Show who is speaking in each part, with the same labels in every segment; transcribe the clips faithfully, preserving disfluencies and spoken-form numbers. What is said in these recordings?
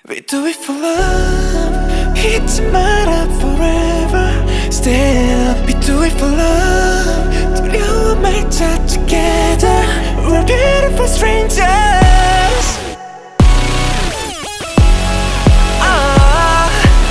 Speaker 1: We do it for love. 잊지 마라 forever. Still we do it for love. 두려워 말자 together. We're beautiful strangers. 아.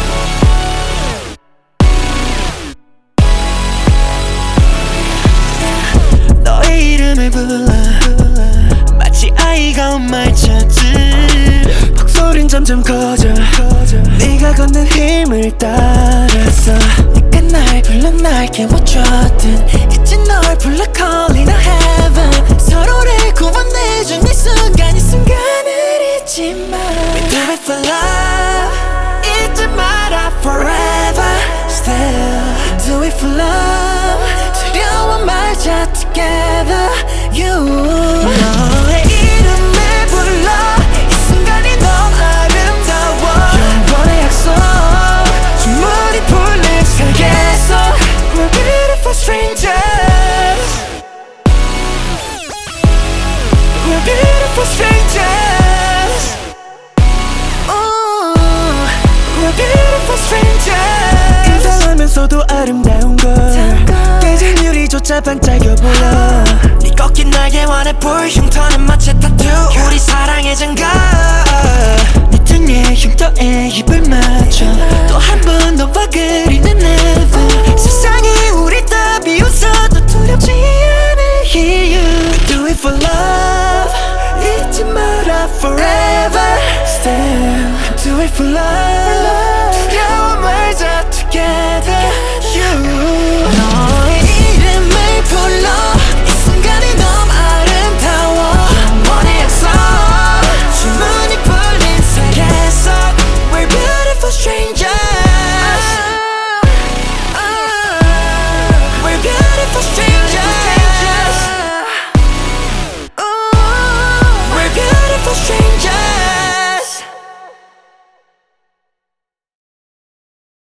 Speaker 1: 너의 이름을 불러 마치 아이가 엄마를 찾듯 목소린 점점 커져 네가 걷는 힘을 따라서 네가 날 불러 날 깨워줬든 이제 널 불러 calling a heaven. 서로를 구원해준 이 순간 이 순간을 잊지 마. We do it for love. 잊지 마라 forever. Still do it for love. 두려워 말자 together. You 너의 이름을 불러 이 순간이 너무 아름다워. 영원의 약속 주문이 풀린 세계에서 We're beautiful strangers. We're beautiful strangers. Ooh, We're beautiful strangers. 이상하면서도 아름다운 걸 깨진 유리조차 반짝여 보여. 네 꺾인 날개 원의 불 흉터는 마치 타투. 우리 사랑의 장갑 내 등에 흉터에 입을 맞춰 또 한 번 너와 그리는 heaven. 세상이 우리 다 비웃어도 두렵지 않을 이유. We do it for love. 잊지 마라 forever. Still do it for love.